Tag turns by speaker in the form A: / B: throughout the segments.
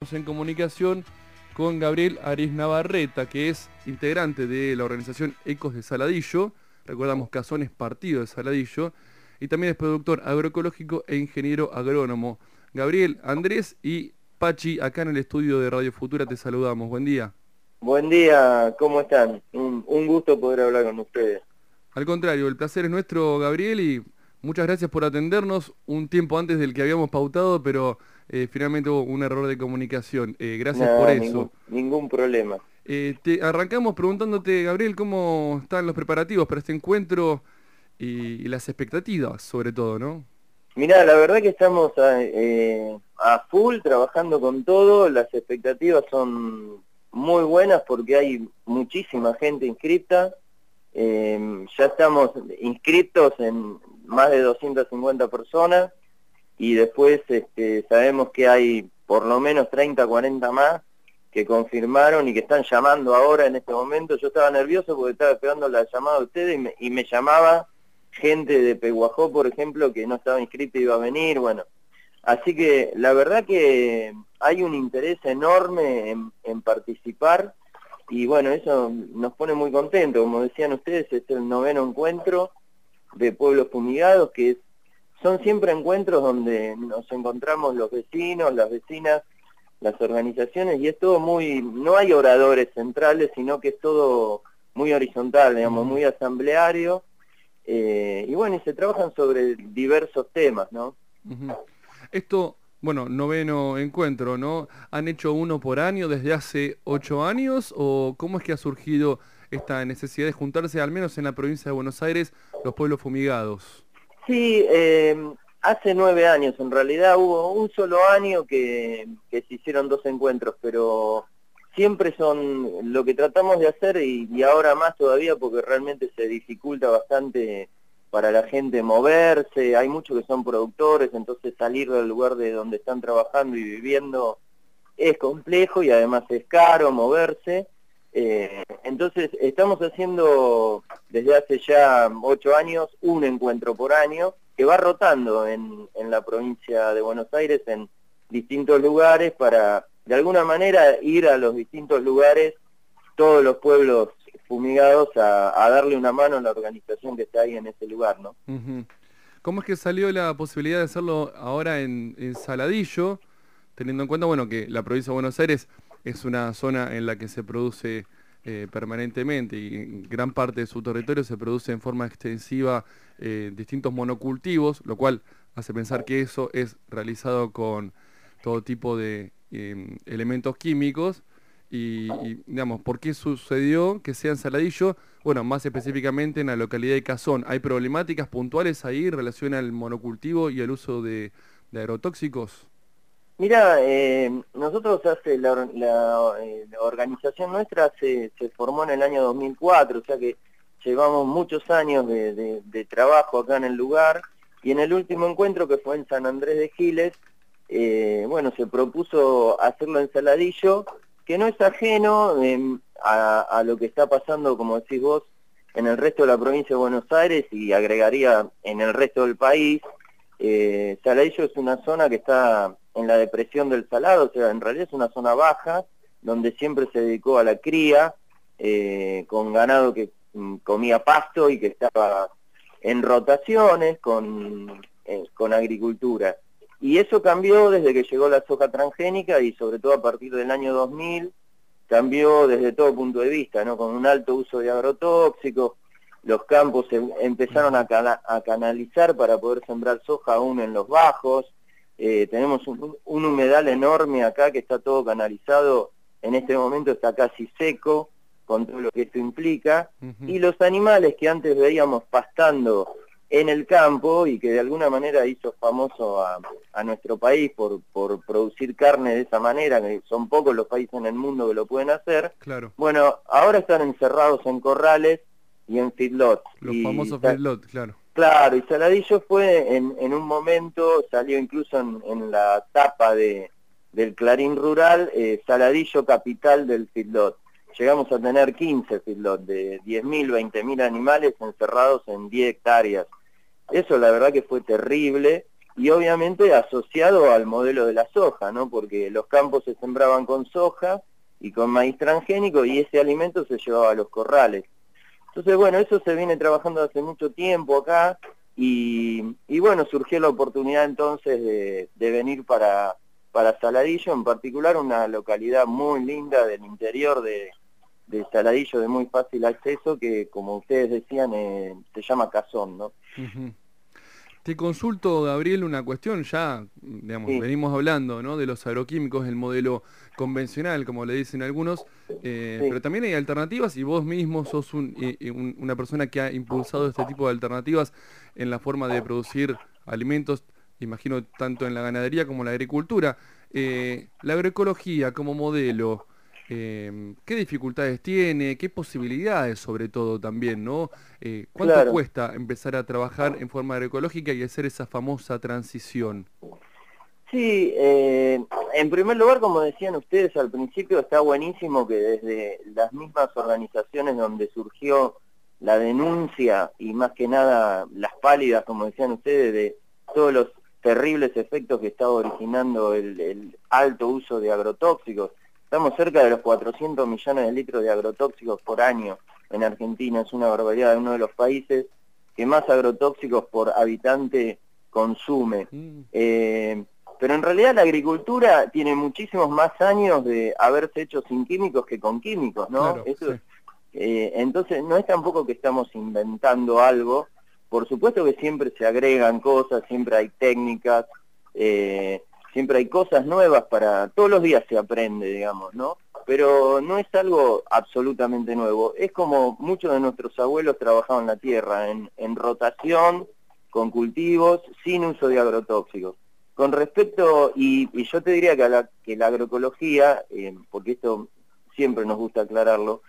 A: estamos en comunicación con Gabriel Ariz Navarreta, que es integrante de la organización Ecos de Saladillo. Recordamos Cazón es partido de Saladillo. Y también es productor agroecológico e ingeniero agrónomo. Gabriel, Andrés y Pachi, acá en el estudio de Radio Futura te saludamos. Buen día.
B: Buen día, ¿cómo están? Un gusto poder hablar con ustedes.
A: Al contrario, el placer es nuestro, Gabriel, y muchas gracias por atendernos un tiempo antes del que habíamos pautado, pero finalmente hubo un error de comunicación. Gracias por
B: Nada,
A: eso.
B: ningún problema.
A: Arrancamos preguntándote, Gabriel, cómo están los preparativos para este encuentro y las expectativas, sobre todo, ¿no?
B: Mirá, la verdad que estamos a full, trabajando con todo, las expectativas son muy buenas porque hay muchísima gente inscripta. Ya estamos inscritos en más de 250 personas y después sabemos que hay por lo menos 30, 40 más que confirmaron y que están llamando ahora en este momento. Yo estaba nervioso porque estaba esperando la llamada de ustedes y me llamaba gente de Peguajó, por ejemplo, que no estaba inscrita y iba a venir, bueno. Así que la verdad que hay un interés enorme en participar y bueno, eso nos pone muy contentos. Como decían ustedes, es el 9º encuentro de pueblos fumigados, que son siempre encuentros donde nos encontramos los vecinos, las vecinas, las organizaciones, y es todo muy, no hay oradores centrales, sino que es todo muy horizontal, digamos, muy asambleario, y bueno, y se trabajan sobre diversos temas, ¿no?
A: Esto, bueno, 9º encuentro, ¿no? ¿Han hecho uno por año desde hace 8 años? ¿O cómo es que ha surgido esta necesidad de juntarse, al menos en la provincia de Buenos Aires, los pueblos fumigados?
B: Sí, hace 9 años, en realidad hubo un solo año que se hicieron 2 encuentros, pero siempre son lo que tratamos de hacer y ahora más todavía porque realmente se dificulta bastante para la gente moverse, hay muchos que son productores, entonces salir del lugar de donde están trabajando y viviendo es complejo y además es caro moverse. Entonces estamos haciendo desde hace ya 8 años un encuentro por año que va rotando en la provincia de Buenos Aires en distintos lugares para de alguna manera ir a los distintos lugares, todos los pueblos fumigados a darle una mano a la organización que está ahí en ese lugar, ¿no?
A: ¿Cómo es que salió la posibilidad de hacerlo ahora en Saladillo, teniendo en cuenta, bueno, que la provincia de Buenos Aires es una zona en la que se produce permanentemente y en gran parte de su territorio se produce en forma extensiva distintos monocultivos, lo cual hace pensar que eso es realizado con todo tipo de elementos químicos digamos, ¿por qué sucedió que sea en Saladillo? Bueno, más específicamente en la localidad de Cazón. ¿Hay problemáticas puntuales ahí en relación al monocultivo y el uso de agrotóxicos?
B: Mira, nosotros la organización nuestra se formó en el año 2004, o sea que llevamos muchos años de trabajo acá en el lugar, y en el último encuentro que fue en San Andrés de Giles, bueno, se propuso hacerlo en Saladillo, que no es ajeno a lo que está pasando, como decís vos, en el resto de la provincia de Buenos Aires y agregaría en el resto del país. Saladillo es una zona que está en la depresión del Salado, o sea, en realidad es una zona baja, donde siempre se dedicó a la cría, con ganado que comía pasto y que estaba en rotaciones con agricultura. Y eso cambió desde que llegó la soja transgénica y sobre todo a partir del año 2000, cambió desde todo punto de vista, ¿no? Con un alto uso de agrotóxicos, los campos empezaron a canalizar para poder sembrar soja aún en los bajos. Tenemos un humedal enorme acá que está todo canalizado, en este momento está casi seco, con todo lo que esto implica, y los animales que antes veíamos pastando en el campo y que de alguna manera hizo famoso a nuestro país por producir carne de esa manera, que son pocos los países en el mundo que lo pueden hacer.
A: Claro.
B: Bueno, ahora están encerrados en corrales y en feedlots.
A: Los famosos feedlots, claro.
B: Claro, y Saladillo fue en un momento, salió incluso en la tapa del Clarín Rural, Saladillo capital del feedlot. Llegamos a tener 15 feedlots de 10.000, 20.000 animales encerrados en 10 hectáreas. Eso la verdad que fue terrible y obviamente asociado al modelo de la soja, ¿no? Porque los campos se sembraban con soja y con maíz transgénico y ese alimento se llevaba a los corrales. Entonces, bueno, eso se viene trabajando hace mucho tiempo acá y bueno, surgió la oportunidad entonces de venir para Saladillo, en particular una localidad muy linda del interior de Saladillo, de muy fácil acceso, que como ustedes decían, se llama Cazón, ¿no?
A: Ujú. Te consulto, Gabriel, una cuestión, ya, digamos,
B: Sí,
A: venimos hablando, ¿no?, de los agroquímicos, el modelo convencional, como le dicen algunos,
B: sí,
A: pero también hay alternativas y vos mismo sos una persona que ha impulsado este tipo de alternativas en la forma de producir alimentos, imagino, tanto en la ganadería como en la agricultura. La agroecología como modelo, ¿qué dificultades tiene? ¿Qué posibilidades sobre todo también, ¿no? ¿Cuánto
B: claro.
A: cuesta empezar a trabajar en forma agroecológica y hacer esa famosa transición?
B: Sí, en primer lugar, como decían ustedes al principio, está buenísimo que desde las mismas organizaciones donde surgió la denuncia y más que nada las pálidas, como decían ustedes, de todos los terribles efectos que está originando el alto uso de agrotóxicos. Estamos cerca de los 400 millones de litros de agrotóxicos por año en Argentina, es una barbaridad, es uno de los países que más agrotóxicos por habitante consume.
A: Mm,
B: Pero en realidad la agricultura tiene muchísimos más años de haberse hecho sin químicos que con químicos, ¿no?
A: claro,
B: Eso,
A: sí.
B: entonces no es tampoco que estamos inventando algo, por supuesto que siempre se agregan cosas, siempre hay técnicas, eh, siempre hay cosas nuevas todos los días se aprende, digamos, ¿no? Pero no es algo absolutamente nuevo, es como muchos de nuestros abuelos trabajaban la tierra, en rotación, con cultivos, sin uso de agrotóxicos. Con respecto, y yo te diría que la agroecología, porque esto siempre nos gusta aclararlo,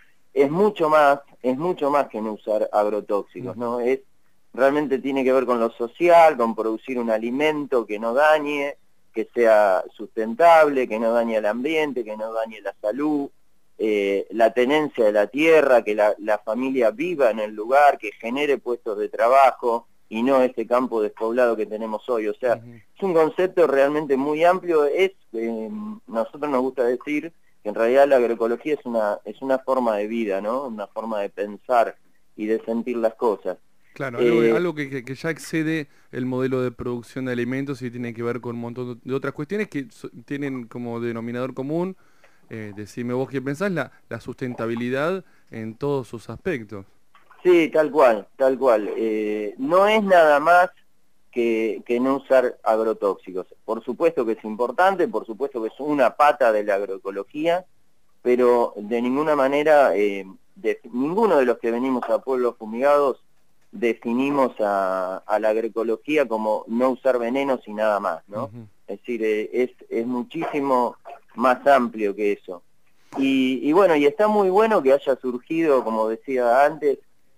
B: es mucho más que no usar agrotóxicos,
A: Ujú.
B: ¿no? Realmente tiene que ver con lo social, con producir un alimento que no dañe, que sea sustentable, que no dañe el ambiente, que no dañe la salud, la tenencia de la tierra, que la familia viva en el lugar, que genere puestos de trabajo y no este campo despoblado que tenemos hoy. O sea,
A: Ujú.
B: es un concepto realmente muy amplio. Nosotros nos gusta decir que en realidad la agroecología es una forma de vida, ¿no? Una forma de pensar y de sentir las cosas.
A: Claro,
B: Eh,
A: algo que ya excede el modelo de producción de alimentos y tiene que ver con un montón de otras cuestiones que tienen como denominador común, decime vos qué pensás, la sustentabilidad en todos sus aspectos.
B: sí, tal cual, tal cual. No es nada más que no usar agrotóxicos. Por supuesto que es importante, por supuesto que es una pata de la agroecología, pero de ninguna manera, ninguno de los que venimos a pueblos fumigados definimos a la agroecología como no usar venenos y nada más, ¿no?
A: Ujú.
B: Es decir, es muchísimo más amplio que eso. Y bueno, y está muy bueno que haya surgido, como decía antes,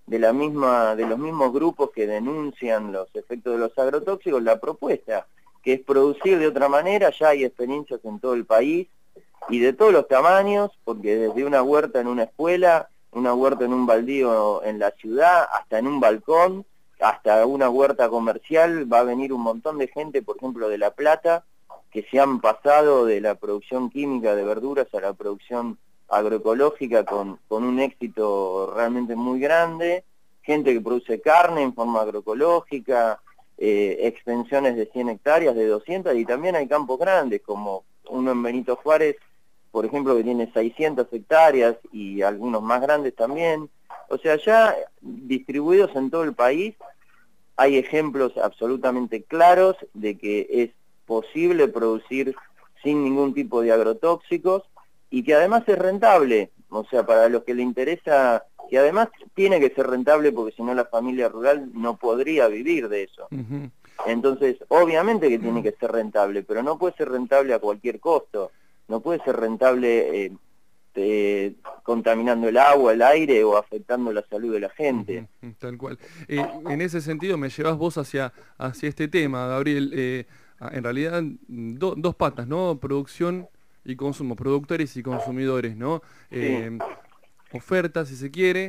B: de los mismos grupos que denuncian los efectos de los agrotóxicos, la propuesta, que es producir de otra manera. Ya hay experiencias en todo el país y de todos los tamaños, porque desde una huerta en una escuela, una huerta en un baldío en la ciudad, hasta en un balcón, hasta una huerta comercial, va a venir un montón de gente, por ejemplo, de La Plata, que se han pasado de la producción química de verduras a la producción agroecológica con un éxito realmente muy grande, gente que produce carne en forma agroecológica, extensiones de 100 hectáreas, de 200, y también hay campos grandes, como uno en Benito Juárez, por ejemplo, que tiene 600 hectáreas y algunos más grandes también. O sea, ya distribuidos en todo el país, hay ejemplos absolutamente claros de que es posible producir sin ningún tipo de agrotóxicos y que además es rentable. O sea, para los que le interesa, que además tiene que ser rentable porque si no la familia rural no podría vivir de eso.
A: Ujú.
B: Entonces, obviamente que tiene que ser rentable, pero no puede ser rentable a cualquier costo. No puede ser rentable contaminando el agua, el aire o afectando la salud de la gente.
A: Ujú, tal cual. En ese sentido me llevas vos hacia este tema, Gabriel. En realidad, dos patas, ¿no? Producción y consumo, productores y consumidores, ¿no?
B: Sí,
A: Oferta, si se quiere,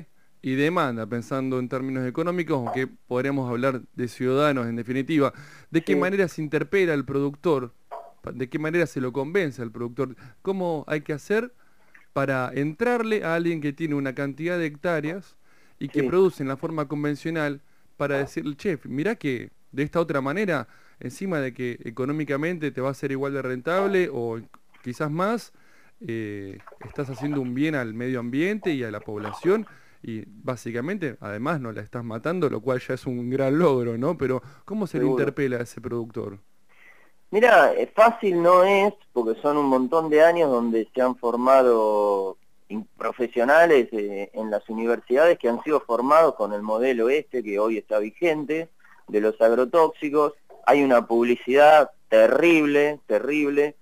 A: y demanda, pensando en términos económicos, aunque podríamos hablar de ciudadanos en definitiva, ¿de qué
B: Sí,
A: manera se interpela al productor? ¿De qué manera se lo convence al productor? ¿Cómo hay que hacer para entrarle a alguien que tiene una cantidad de hectáreas y que
B: sí,
A: produce en la forma convencional para decirle, chef, mirá que de esta otra manera, encima de que económicamente te va a ser igual de rentable o quizás más, estás haciendo un bien al medio ambiente y a la población y básicamente además no la estás matando, lo cual ya es un gran logro, ¿no? Pero ¿cómo se le
B: seguro.
A: interpela a ese productor?
B: Mira, fácil no es, porque son un montón de años donde se han formado profesionales en las universidades que han sido formados con el modelo este que hoy está vigente, de los agrotóxicos. Hay una publicidad terrible, terrible,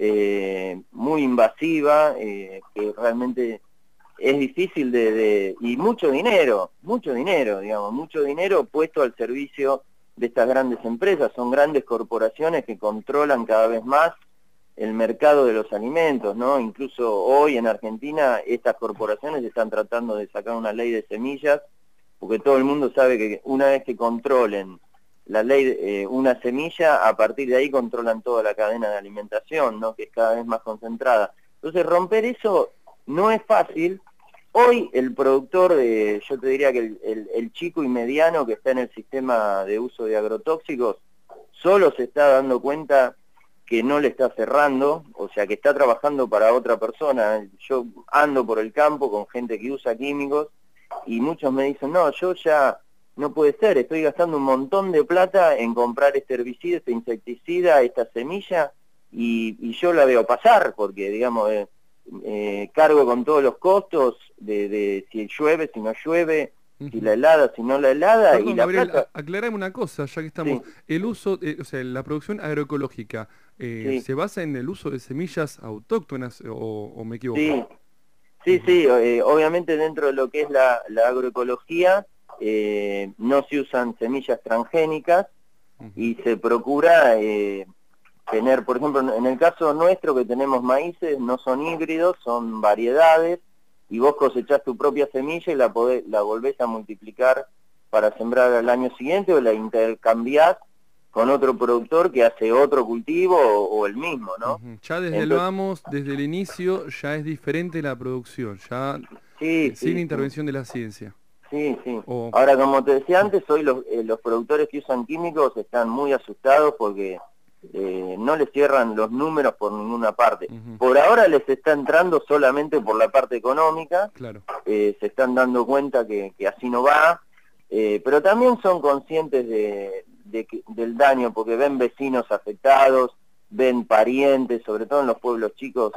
B: muy invasiva, que realmente es difícil y mucho dinero, digamos, mucho dinero puesto al servicio de estas grandes empresas. Son grandes corporaciones que controlan cada vez más el mercado de los alimentos, ¿no? Incluso hoy en Argentina estas corporaciones están tratando de sacar una ley de semillas, porque todo el mundo sabe que una vez que controlen la ley, una semilla, a partir de ahí controlan toda la cadena de alimentación, ¿no? Que es cada vez más concentrada. Entonces romper eso no es fácil. Hoy el productor, yo te diría que el chico y mediano que está en el sistema de uso de agrotóxicos, solo se está dando cuenta que no le está cerrando, o sea que está trabajando para otra persona. Yo ando por el campo con gente que usa químicos y muchos me dicen, no, yo ya no puede ser, estoy gastando un montón de plata en comprar este herbicida, este insecticida, esta semilla, y yo la veo pasar, porque digamos, cargo con todos los costos de si llueve, si no llueve, si
A: Ujú.
B: la helada, si no la helada, y
A: Perdón,
B: la
A: Gabriel,
B: plata,
A: aclarame una cosa, ya que estamos.
B: sí,
A: El uso, o sea, la producción agroecológica,
B: sí,
A: ¿se basa en el uso de semillas autóctonas o me equivoco?
B: sí, sí,
A: Ujú,
B: sí, obviamente dentro de lo que es la agroecología, no se usan semillas transgénicas
A: ujú,
B: y se procura tener, por ejemplo, en el caso nuestro que tenemos maíces, no son híbridos, son variedades, y vos cosechás tu propia semilla y la volvés a multiplicar para sembrar al año siguiente, o la intercambiás con otro productor que hace otro cultivo o el mismo, ¿no?
A: ujú. Ya desde el
B: Entonces,
A: vamos, desde el inicio, ya es diferente la producción, ya
B: sí,
A: sin
B: sí, sí.
A: intervención de la ciencia.
B: Sí, sí.
A: O,
B: Ahora, como te decía
A: sí.
B: antes, hoy los productores que usan químicos están muy asustados porque no les cierran los números por ninguna parte.
A: Ujú,
B: Por ahora les está entrando solamente por la parte económica,
A: claro.
B: se están dando cuenta que así no va, pero también son conscientes del daño porque ven vecinos afectados, ven parientes, sobre todo en los pueblos chicos,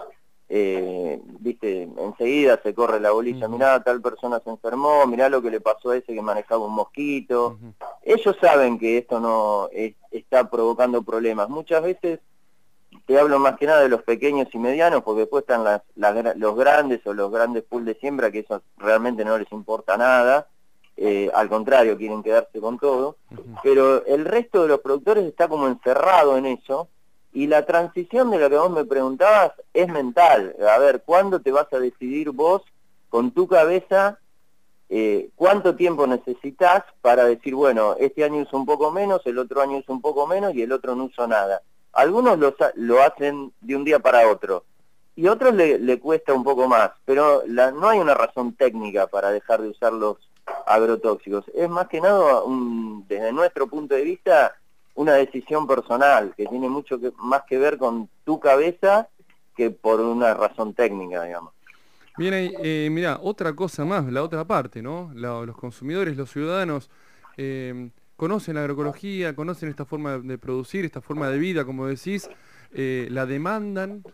B: viste, enseguida se corre la bolilla,
A: Ujú,
B: mirá, tal persona se enfermó, mirá lo que le pasó a ese que manejaba un mosquito.
A: ujú.
B: Ellos saben que esto no está provocando problemas. Muchas veces te hablo más que nada de los pequeños y medianos, porque después están los grandes o los grandes pool de siembra, que eso realmente no les importa nada, al contrario, quieren quedarse con todo,
A: Ujú.
B: pero el resto de los productores está como encerrado en eso, y la transición de la que vos me preguntabas es mental. A ver, ¿cuándo te vas a decidir vos con tu cabeza cuánto tiempo necesitas para decir, bueno, este año uso un poco menos, el otro año uso un poco menos y el otro no uso nada? Algunos lo hacen de un día para otro y a otros le cuesta un poco más, pero no hay una razón técnica para dejar de usar los agrotóxicos. Es más que nada, desde nuestro punto de vista, una decisión personal que tiene mucho más que ver con tu cabeza que por una razón técnica, digamos.
A: Bien, ahí, mirá, otra cosa más, la otra parte, ¿no? Los consumidores, los ciudadanos, conocen la agroecología, conocen esta forma de producir, esta forma de vida, como decís, la demandan.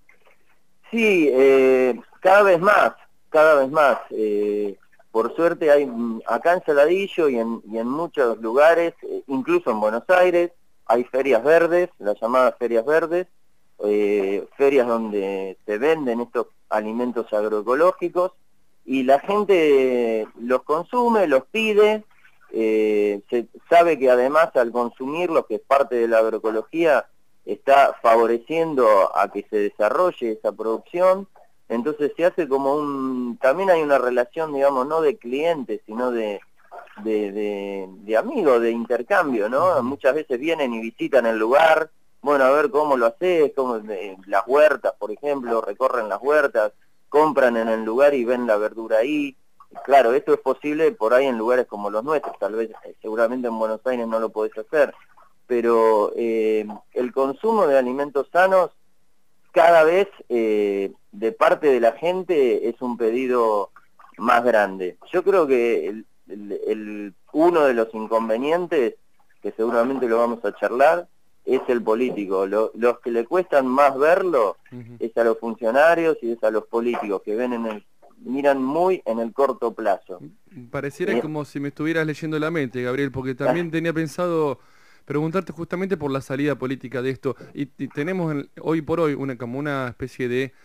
B: Sí, cada vez más, cada vez más. Por suerte hay acá en Saladillo y en muchos lugares, incluso en Buenos Aires, hay ferias verdes, las llamadas ferias verdes, ferias donde se venden estos alimentos agroecológicos y la gente los consume, los pide, se sabe que además al consumirlos, que es parte de la agroecología, está favoreciendo a que se desarrolle esa producción. entonces se hace como también hay una relación, digamos, no de clientes, sino de amigos, de intercambio, ¿no? Muchas veces vienen y visitan el lugar, bueno, a ver cómo lo haces, las huertas, por ejemplo, recorren las huertas, compran en el lugar y ven la verdura ahí. Claro, esto es posible por ahí en lugares como los nuestros, tal vez, seguramente en Buenos Aires no lo podés hacer, pero el consumo de alimentos sanos cada vez de parte de la gente es un pedido más grande. Yo creo que uno de los inconvenientes, que seguramente lo vamos a charlar, es el político. Los que le cuestan más verlo es a los funcionarios y es a los políticos, que miran muy en el corto plazo.
A: Pareciera como si me estuvieras leyendo la mente, Gabriel, porque también tenía pensado preguntarte justamente por la salida política de esto. Y tenemos hoy por hoy como una especie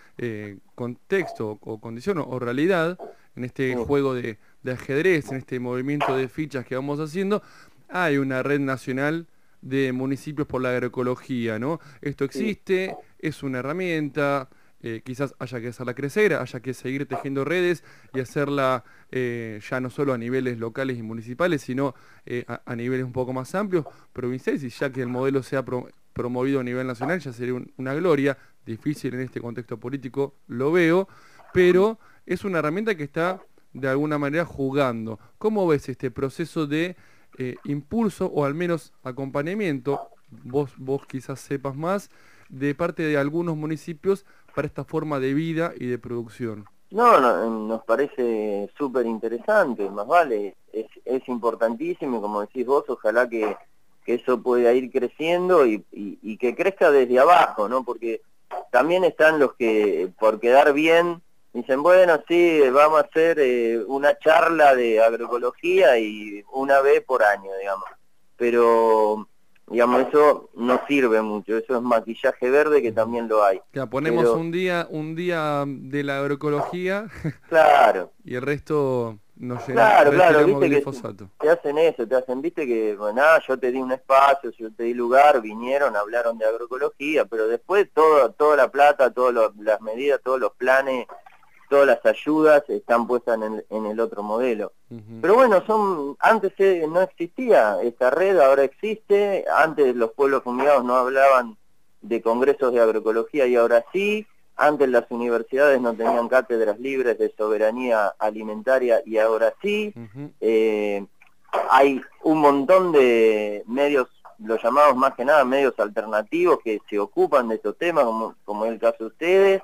A: de contexto o condición o realidad en este juego de ajedrez, en este movimiento de fichas que vamos haciendo. Hay una red nacional de municipios por la agroecología, ¿no? Esto existe, es una herramienta, quizás haya que hacerla crecer, haya que seguir tejiendo redes y hacerla ya no solo a niveles locales y municipales, sino a niveles un poco más amplios, provinciales, y ya que el modelo sea promovido a nivel nacional ya sería una gloria, difícil en este contexto político, lo veo, pero es una herramienta que está de alguna manera jugando. ¿Cómo ves este proceso de impulso o al menos acompañamiento, vos quizás sepas más, de parte de algunos municipios para esta forma de vida y de producción?
B: No, nos parece súper interesante, más vale, es importantísimo y como decís vos, ojalá que eso pueda ir creciendo y que crezca desde abajo, ¿no? Porque también están los que por quedar bien dicen, bueno, sí, vamos a hacer una charla de agroecología y una vez por año, digamos. Pero, digamos, eso no sirve mucho, eso es maquillaje verde que también lo hay.
A: Ya, ponemos un día de la agroecología
B: claro.
A: Y el resto nos
B: Claro, viste
A: glifosato.
B: que te hacen eso, viste que, bueno, yo te di un espacio, yo te di lugar, vinieron, hablaron de agroecología, pero después toda la plata, todas las medidas, todos los planes, todas las ayudas están puestas en el otro modelo. Pero bueno, antes no existía esta red, ahora existe. Antes los pueblos fumigados no hablaban de congresos de agroecología y ahora sí. Antes las universidades no tenían cátedras libres de soberanía alimentaria y ahora sí. Hay un montón de medios, los llamados más que nada medios alternativos, que se ocupan de estos temas, como es el caso de ustedes.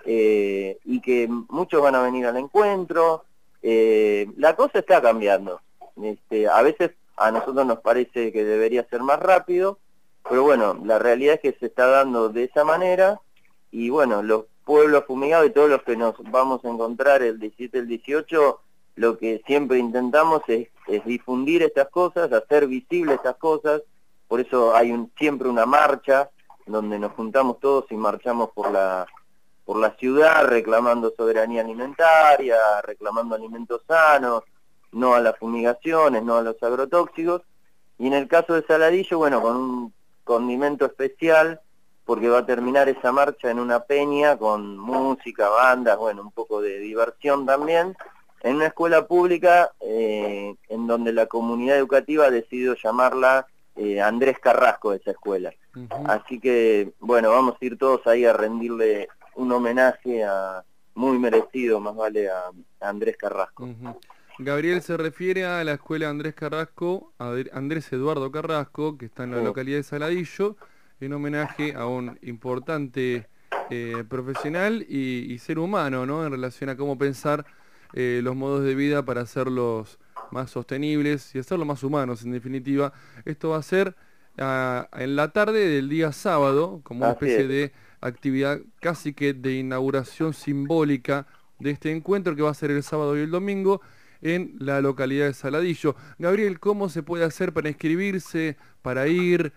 B: Y que muchos van a venir al encuentro. La cosa está cambiando. A veces a nosotros nos parece que debería ser más rápido, pero bueno, la realidad es que se está dando de esa manera y bueno, los pueblos fumigados y todos los que nos vamos a encontrar el 17 y el 18, lo que siempre intentamos es difundir estas cosas, hacer visibles estas cosas. Por eso hay siempre una marcha donde nos juntamos todos y marchamos por la ciudad reclamando soberanía alimentaria, reclamando alimentos sanos, no a las fumigaciones, no a los agrotóxicos. Y en el caso de Saladillo, bueno, con un condimento especial, porque va a terminar esa marcha en una peña con música, bandas, bueno, un poco de diversión también, en una escuela pública en donde la comunidad educativa ha decidido llamarla Andrés Carrasco, esa escuela. Así que, bueno, vamos a ir todos ahí a rendirle un homenaje muy merecido, más vale, a Andrés Carrasco.
A: Gabriel se refiere a la escuela Andrés Carrasco, Andrés Eduardo Carrasco, que está en la localidad de Saladillo, en homenaje a un importante profesional y ser humano, ¿no? En relación a cómo pensar los modos de vida para hacerlos más sostenibles y hacerlos más humanos, en definitiva. Esto va a ser en la tarde del día sábado, como una especie de actividad casi que de inauguración simbólica de este encuentro que va a ser el sábado y el domingo en la localidad de Saladillo. Gabriel, ¿cómo se puede hacer para inscribirse, para ir?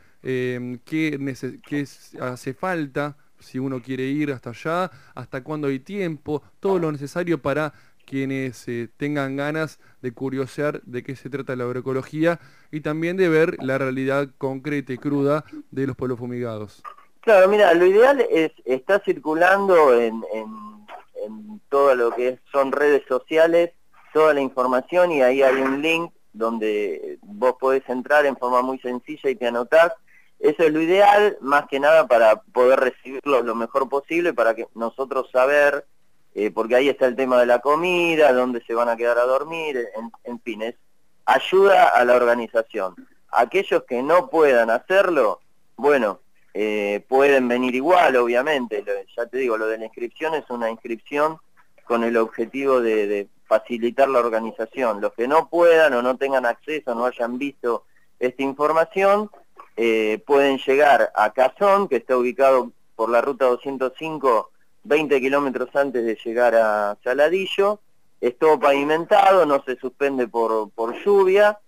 A: ¿Qué hace falta si uno quiere ir hasta allá? ¿Hasta cuándo hay tiempo? Todo lo necesario para quienes tengan ganas de curiosear de qué se trata la agroecología y también de ver la realidad concreta y cruda de los pueblos fumigados.
B: Claro, mira, lo ideal está circulando en todo lo que son redes sociales, toda la información, y ahí hay un link donde vos podés entrar en forma muy sencilla y te anotás. Eso es lo ideal, más que nada para poder recibirlo lo mejor posible, para que nosotros saber, porque ahí está el tema de la comida, dónde se van a quedar a dormir, en fin, es ayuda a la organización. Aquellos que no puedan hacerlo, bueno, pueden venir igual, obviamente. Ya te digo, lo de la inscripción es una inscripción con el objetivo de facilitar la organización. Los que no puedan o no tengan acceso, no hayan visto esta información, pueden llegar a Cazón, que está ubicado por la ruta 205, 20 kilómetros antes de llegar a Saladillo. Es todo pavimentado, no se suspende por lluvia,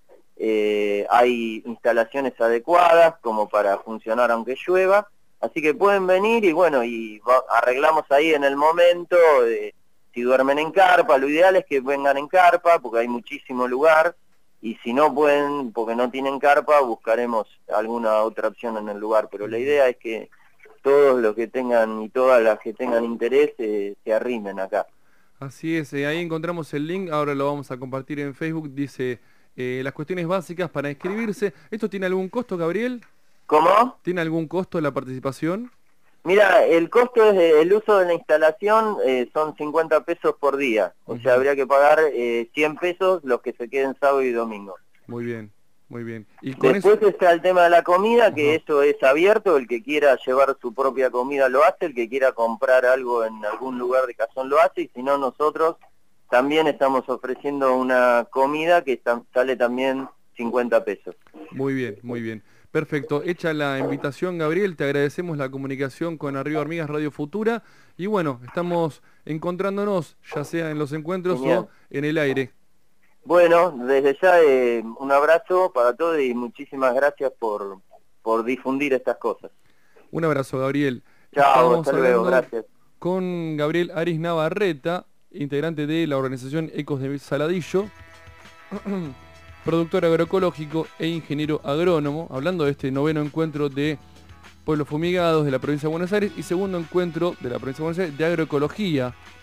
B: hay instalaciones adecuadas como para funcionar aunque llueva, así que pueden venir y bueno, arreglamos ahí en el momento, si duermen en carpa, lo ideal es que vengan en carpa porque hay muchísimo lugar, y si no pueden, porque no tienen carpa, buscaremos alguna otra opción en el lugar, pero la idea es que todos los que tengan y todas las que tengan interés se arrimen acá.
A: Así es, ahí encontramos el link, ahora lo vamos a compartir en Facebook, dice las cuestiones básicas para inscribirse. ¿Esto tiene algún costo, Gabriel?
B: ¿Cómo?
A: ¿Tiene algún costo la participación?
B: Mira, el costo el uso de la instalación son 50 pesos por día, o sea, habría que pagar 100 pesos los que se queden sábado y domingo.
A: Muy bien, muy bien. ¿Y con
B: después está el tema de la comida, que eso es abierto, el que quiera llevar su propia comida lo hace, el que quiera comprar algo en algún lugar de Cazón lo hace, y si no, nosotros también estamos ofreciendo una comida que sale también 50 pesos.
A: Muy bien, muy bien. Perfecto, hecha la invitación, Gabriel, te agradecemos la comunicación con Arriba Hormigas Radio Futura, y bueno, estamos encontrándonos, ya sea en los encuentros o en el aire.
B: Bueno, desde ya un abrazo para todos y muchísimas gracias por difundir estas cosas.
A: Un abrazo, Gabriel.
B: Chao, hasta luego, gracias.
A: Con Gabriel Aris Navarreta, integrante de la organización Ecos de Saladillo, productor agroecológico e ingeniero agrónomo, hablando de este noveno encuentro de pueblos fumigados de la provincia de Buenos Aires y segundo encuentro de la provincia de Buenos Aires de agroecología